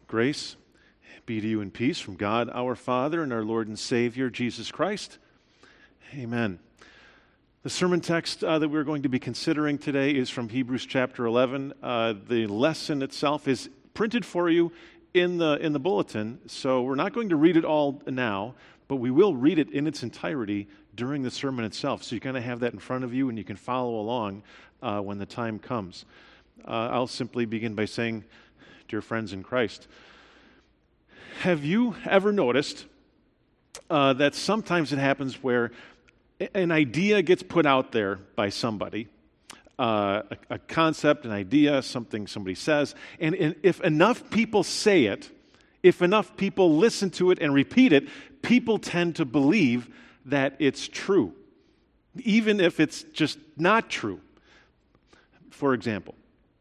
Grace be to you in peace from God our Father and our Lord and Savior, Jesus Christ. Amen. The sermon text that we're going to be considering today is from Hebrews chapter 11. The lesson itself is printed for you in the bulletin, so we're not going to read it all now, but we will read it in its entirety during the sermon itself. So you kind of have that in front of you and you can follow along when the time comes. I'll simply begin by saying, dear friends in Christ, have you ever noticed that sometimes it happens where an idea gets put out there by somebody, a concept, an idea, something somebody says, and if enough people say it, if enough people listen to it and repeat it, people tend to believe that it's true, even if it's just not true. For example,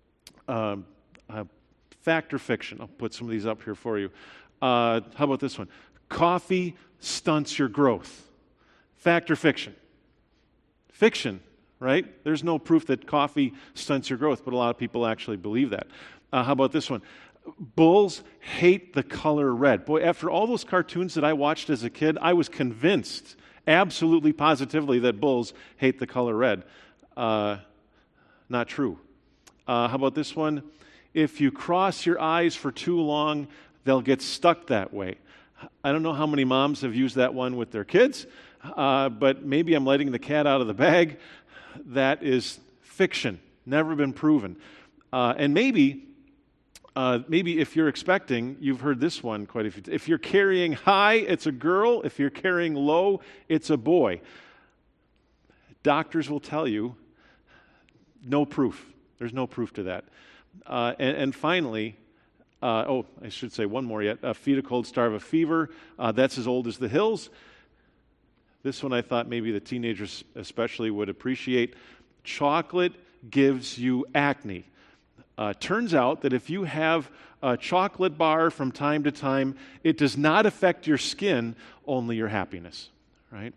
fact or fiction? I'll put some of these up here for you. How about this one? Coffee stunts your growth. Fact or fiction? Fiction, right? There's no proof that coffee stunts your growth, but a lot of people actually believe that. How about this one? Bulls hate the color red. Boy, after all those cartoons that I watched as a kid, I was convinced, absolutely positively, that bulls hate the color red. Not true. How about this one? If you cross your eyes for too long, they'll get stuck that way. I don't know how many moms have used that one with their kids, but maybe I'm letting the cat out of the bag. That is fiction, never been proven. And maybe if you're expecting, you've heard this one quite a few times. If you're carrying high, it's a girl. If you're carrying low, it's a boy. Doctors will tell you, no proof. There's no proof to that. And finally, I should say one more yet. Feed a cold, starve a fever. That's as old as the hills. This one I thought maybe the teenagers especially would appreciate. Chocolate gives you acne. Turns out that if you have a chocolate bar from time to time, it does not affect your skin, only your happiness, right?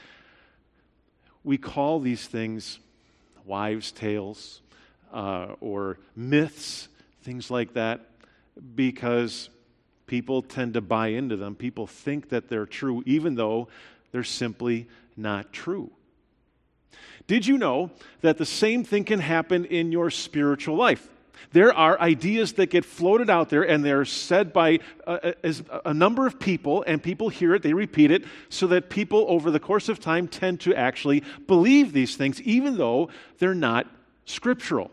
We call these things wives' tales or myths, things like that, because people tend to buy into them. People think that they're true, even though they're simply not true. Did you know that the same thing can happen in your spiritual life? There are ideas that get floated out there, and they're said by a number of people, and people hear it, they repeat it, so that people over the course of time tend to actually believe these things, even though they're not scriptural.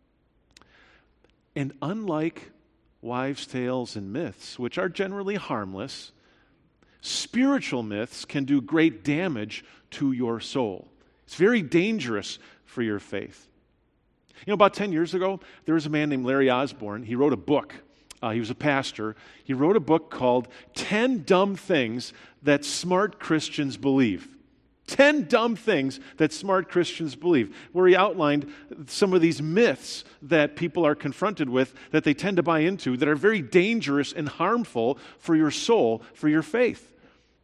And unlike wives' tales and myths, which are generally harmless, spiritual myths can do great damage to your soul. It's very dangerous for your faith. You know, about 10 years ago, there was a man named Larry Osborne. He wrote a book. He was a pastor. He wrote a book called 10 Dumb Things That Smart Christians Believe. 10 dumb things that smart Christians believe, where he outlined some of these myths that people are confronted with that they tend to buy into that are very dangerous and harmful for your soul, for your faith.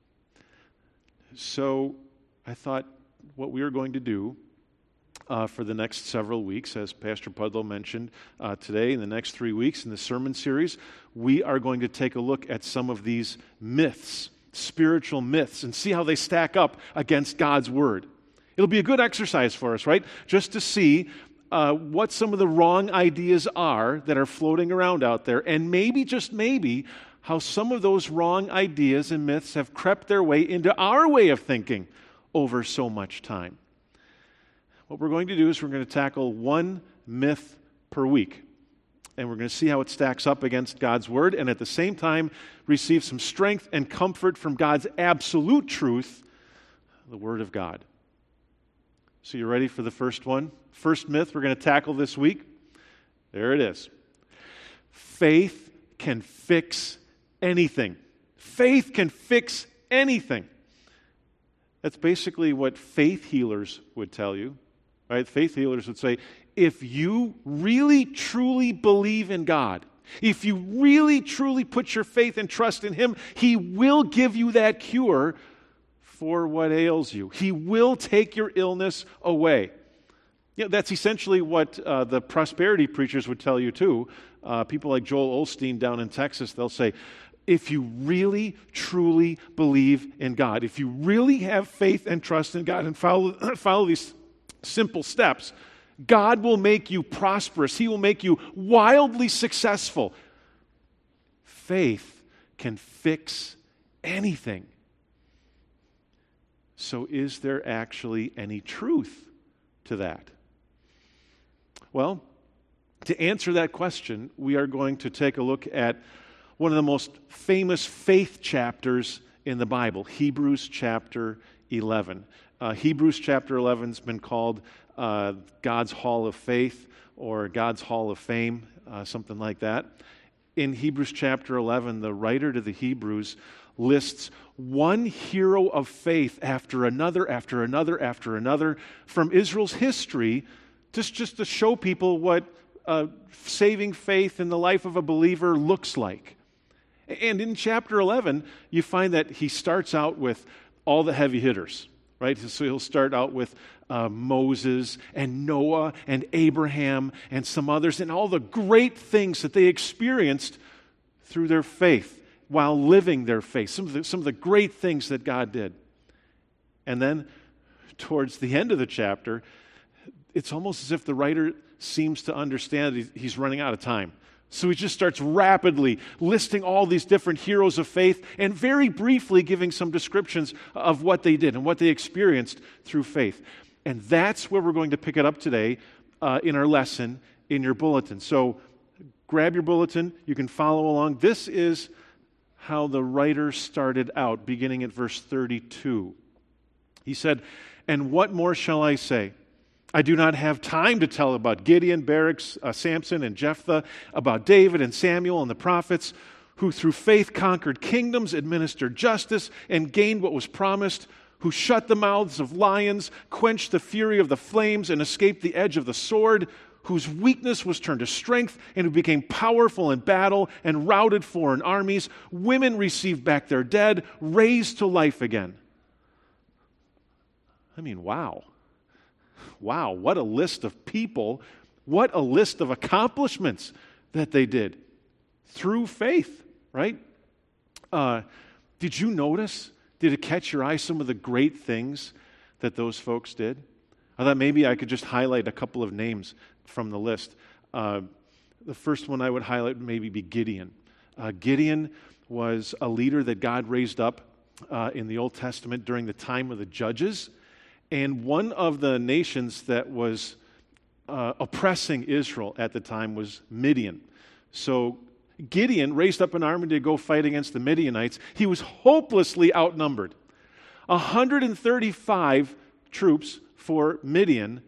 So I thought what we were going to do for the next several weeks, as Pastor Pudlow mentioned today, in the next 3 weeks in the sermon series, we are going to take a look at some of these myths, spiritual myths, and see how they stack up against God's Word. It'll be a good exercise for us, right? Just to see what some of the wrong ideas are that are floating around out there, and maybe, just maybe, how some of those wrong ideas and myths have crept their way into our way of thinking over so much time. What we're going to do is we're going to tackle one myth per week. And we're going to see how it stacks up against God's Word, and at the same time receive some strength and comfort from God's absolute truth, the Word of God. So you ready for the first one? First myth we're going to tackle this week. There it is. Faith can fix anything. Faith can fix anything. That's basically what faith healers would tell you. Right? Faith healers would say, if you really, truly believe in God, if you really, truly put your faith and trust in Him, He will give you that cure for what ails you. He will take your illness away. That's essentially what the prosperity preachers would tell you too. People like Joel Osteen down in Texas, they'll say, if you really, truly believe in God, if you really have faith and trust in God and follow these simple steps, God will make you prosperous. He will make you wildly successful. Faith can fix anything. So is there actually any truth to that? Well, to answer that question, we are going to take a look at one of the most famous faith chapters in the Bible, Hebrews chapter 11. Hebrews chapter 11 has been called God's Hall of Faith or God's Hall of Fame, something like that. In Hebrews chapter 11, the writer to the Hebrews lists one hero of faith after another, after another, after another from Israel's history, just to show people what saving faith in the life of a believer looks like. And in chapter 11, you find that he starts out with all the heavy hitters, right? So he'll start out with Moses and Noah and Abraham and some others and all the great things that they experienced through their faith while living their faith, some of the great things that God did. And then towards the end of the chapter, it's almost as if the writer seems to understand that he's running out of time. So he just starts rapidly listing all these different heroes of faith and very briefly giving some descriptions of what they did and what they experienced through faith. And that's where we're going to pick it up today in our lesson in your bulletin. So grab your bulletin. You can follow along. This is how the writer started out, beginning at verse 32. He said, "And what more shall I say? I do not have time to tell about Gideon, Barak, Samson, and Jephthah, about David and Samuel and the prophets, who through faith conquered kingdoms, administered justice, and gained what was promised, who shut the mouths of lions, quenched the fury of the flames, and escaped the edge of the sword, whose weakness was turned to strength, and who became powerful in battle and routed foreign armies. Women received back their dead, raised to life again." I mean, wow. Wow, what a list of people, what a list of accomplishments that they did through faith, right? Did you notice, did it catch your eye some of the great things that those folks did? I thought maybe I could just highlight a couple of names from the list. The first one I would highlight would maybe be Gideon. Gideon was a leader that God raised up in the Old Testament during the time of the Judges. And one of the nations that was oppressing Israel at the time was Midian. So Gideon raised up an army to go fight against the Midianites. He was hopelessly outnumbered. 135 troops for Midian,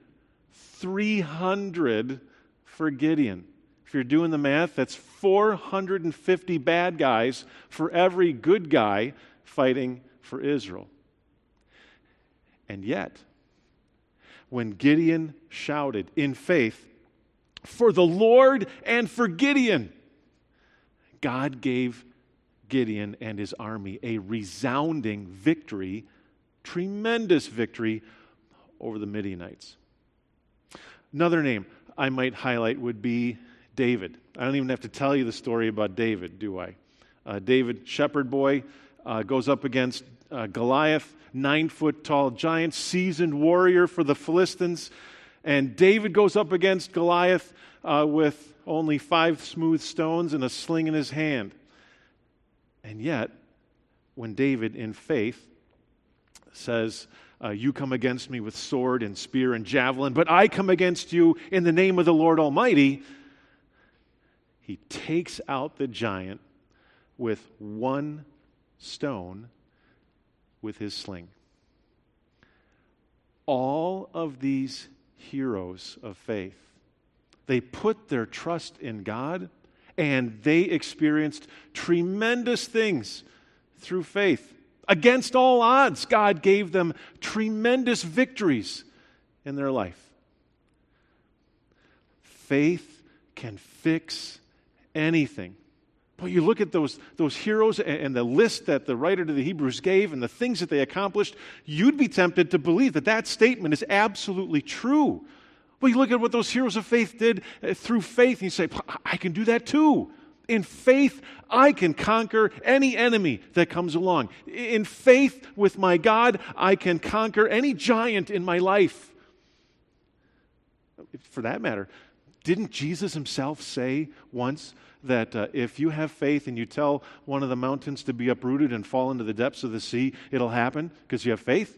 300 for Gideon. If you're doing the math, that's 450 bad guys for every good guy fighting for Israel. And yet, when Gideon shouted in faith, "For the Lord and for Gideon," God gave Gideon and his army a resounding victory, tremendous victory over the Midianites. Another name I might highlight would be David. I don't even have to tell you the story about David, do I? David, shepherd boy, goes up against Goliath, 9-foot-tall giant, seasoned warrior for the Philistines. And David goes up against Goliath with only 5 smooth stones and a sling in his hand. And yet, when David, in faith, says, "You come against me with sword and spear and javelin, but I come against you in the name of the Lord Almighty," he takes out the giant with one stone with his sling. All of these heroes of faith, they put their trust in God and they experienced tremendous things through faith. Against all odds, God gave them tremendous victories in their life. Faith can fix anything. But you look at those heroes and the list that the writer to the Hebrews gave and the things that they accomplished, you'd be tempted to believe that that statement is absolutely true. Well, you look at what those heroes of faith did through faith, and you say, I can do that too. In faith, I can conquer any enemy that comes along. In faith with my God, I can conquer any giant in my life. For that matter, didn't Jesus himself say once that if you have faith and you tell one of the mountains to be uprooted and fall into the depths of the sea, it'll happen because you have faith?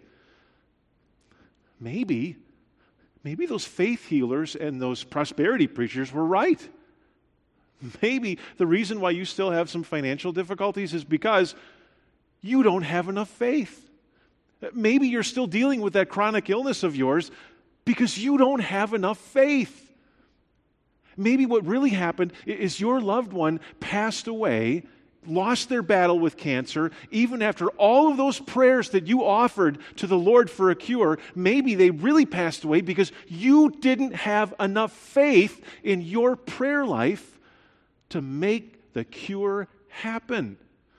Maybe those faith healers and those prosperity preachers were right. Maybe the reason why you still have some financial difficulties is because you don't have enough faith. Maybe you're still dealing with that chronic illness of yours because you don't have enough faith. Maybe what really happened is your loved one passed away, lost their battle with cancer, even after all of those prayers that you offered to the Lord for a cure. Maybe they really passed away because you didn't have enough faith in your prayer life to make the cure happen.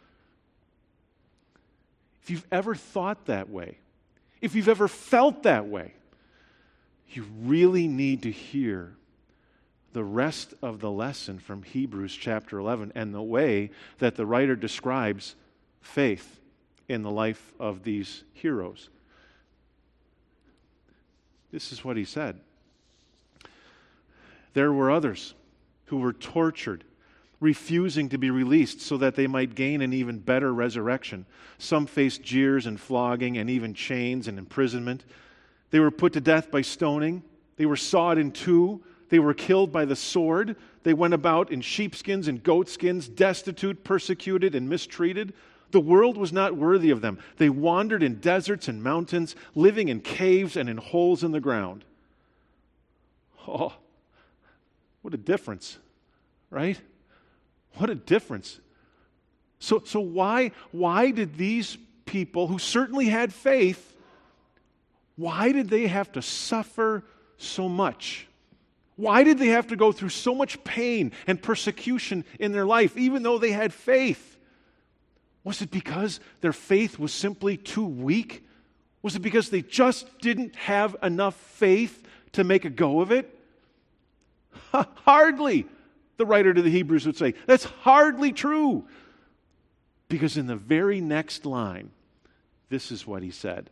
If you've ever thought that way, if you've ever felt that way, you really need to hear the rest of the lesson from Hebrews chapter 11 and the way that the writer describes faith in the life of these heroes. This is what he said. There were others who were tortured, refusing to be released so that they might gain an even better resurrection. Some faced jeers and flogging and even chains and imprisonment. They were put to death by stoning. They were sawed in two. They were killed by the sword. They went about in sheepskins and goatskins, destitute, persecuted, and mistreated. The world was not worthy of them. They wandered in deserts and mountains, living in caves and in holes in the ground. Oh, what a difference, right? What a difference. So why did these people who certainly had faith, why did they have to suffer so much? Why did they have to go through so much pain and persecution in their life, even though they had faith? Was it because their faith was simply too weak? Was it because they just didn't have enough faith to make a go of it? Hardly. The writer to the Hebrews would say, that's hardly true. Because in the very next line, this is what he said.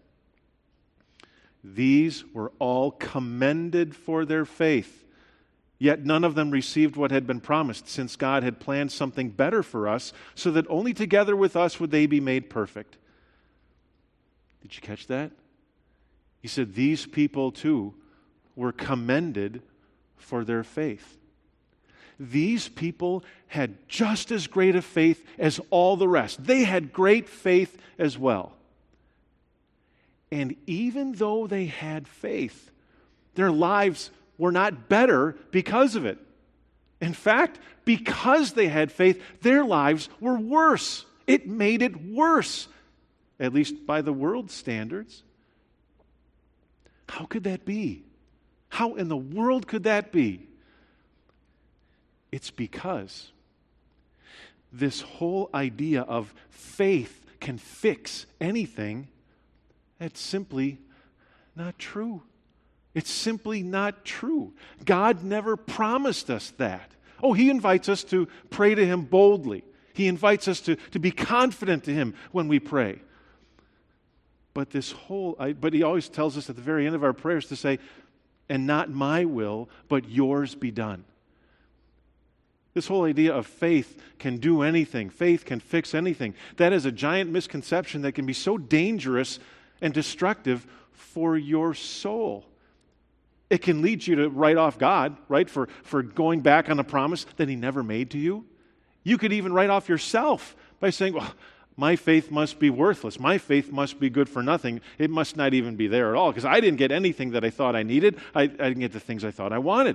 These were all commended for their faith, yet none of them received what had been promised, since God had planned something better for us, so that only together with us would they be made perfect. Did you catch that? He said these people too were commended for their faith. These people had just as great a faith as all the rest. They had great faith as well. And even though they had faith, their lives were not better because of it. In fact, because they had faith, their lives were worse. It made it worse, at least by the world's standards. How could that be? How in the world could that be? It's because this whole idea of faith can fix anything, that's simply not true. It's simply not true. God never promised us that. Oh, He invites us to pray to Him boldly. He invites us to be confident to Him when we pray. But He always tells us at the very end of our prayers to say, and not my will, but yours be done. This whole idea of faith can do anything, faith can fix anything, that is a giant misconception that can be so dangerous and destructive for your soul. It can lead you to write off God, right, for going back on a promise that He never made to you. You could even write off yourself by saying, well, my faith must be worthless. My faith must be good for nothing. It must not even be there at all because I didn't get anything that I thought I needed. I didn't get the things I thought I wanted.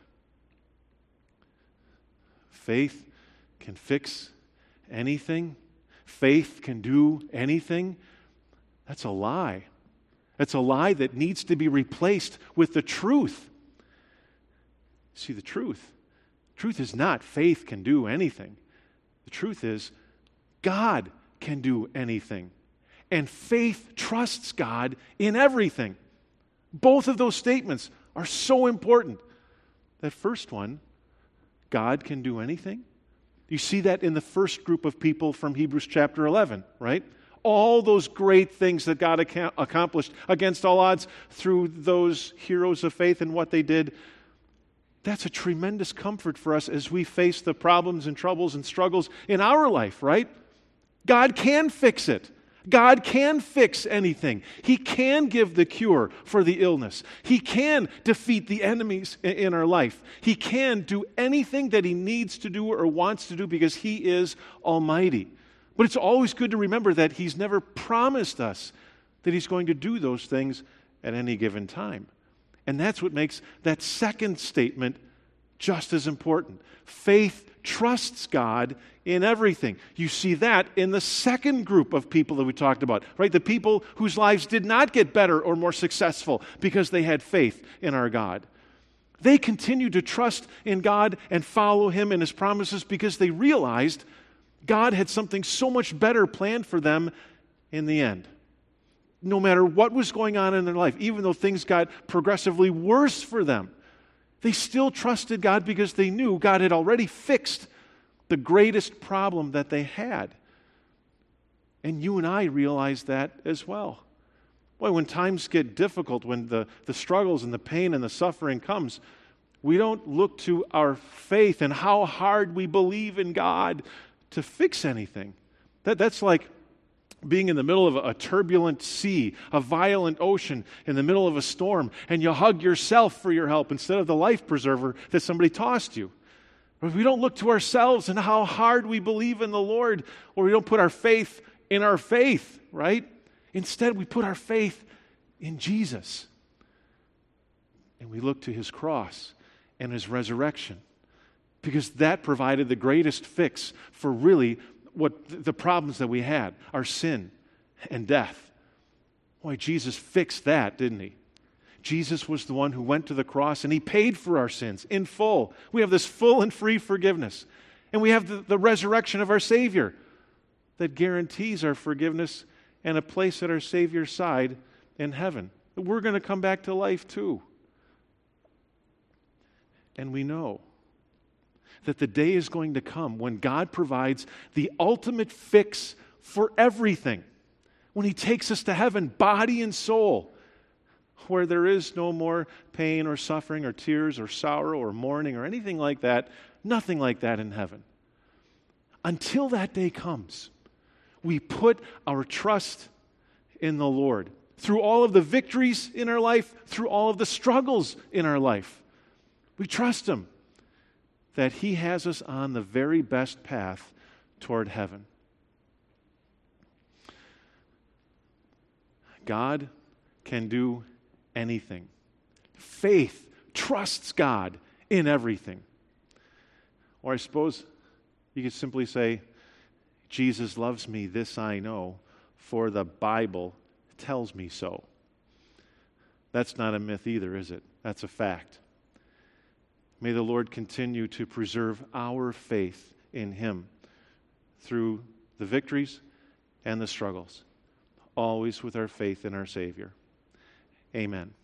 Faith can fix anything. Faith can do anything. That's a lie. That's a lie that needs to be replaced with the truth. See, the truth is not faith can do anything. The truth is God can do anything. And faith trusts God in everything. Both of those statements are so important. That first one, God can do anything. You see that in the first group of people from Hebrews chapter 11, right? All those great things that God accomplished against all odds through those heroes of faith and what they did. That's a tremendous comfort for us as we face the problems and troubles and struggles in our life, right? God can fix it. God can fix anything. He can give the cure for the illness. He can defeat the enemies in our life. He can do anything that He needs to do or wants to do because He is almighty. But it's always good to remember that He's never promised us that He's going to do those things at any given time. And that's what makes that second statement just as important. Faith trusts God in everything. You see that in the second group of people that we talked about, right? The people whose lives did not get better or more successful because they had faith in our God. They continued to trust in God and follow Him and His promises because they realized God had something so much better planned for them in the end. No matter what was going on in their life, even though things got progressively worse for them, they still trusted God because they knew God had already fixed the greatest problem that they had. And you and I realize that as well. Boy, when times get difficult, when the struggles and the pain and the suffering comes, we don't look to our faith and how hard we believe in God to fix anything. That's like being in the middle of a turbulent sea, a violent ocean, in the middle of a storm, and you hug yourself for your help instead of the life preserver that somebody tossed you. But we don't look to ourselves and how hard we believe in the Lord, or we don't put our faith in our faith, right? Instead, we put our faith in Jesus. And we look to His cross and His resurrection, because that provided the greatest fix for really what the problems that we had, our sin and death. Boy, Jesus fixed that, didn't He? Jesus was the one who went to the cross and He paid for our sins in full. We have this full and free forgiveness. And we have the resurrection of our Savior that guarantees our forgiveness and a place at our Savior's side in heaven. We're going to come back to life too. And we know that the day is going to come when God provides the ultimate fix for everything. When He takes us to heaven, body and soul, where there is no more pain or suffering or tears or sorrow or mourning or anything like that. Nothing like that in heaven. Until that day comes, we put our trust in the Lord. Through all of the victories in our life, through all of the struggles in our life, we trust Him that He has us on the very best path toward heaven. God can do anything. Faith trusts God in everything. Or I suppose you could simply say, Jesus loves me, this I know, for the Bible tells me so. That's not a myth either, is it? That's a fact. May the Lord continue to preserve our faith in Him through the victories and the struggles, always with our faith in our Savior. Amen.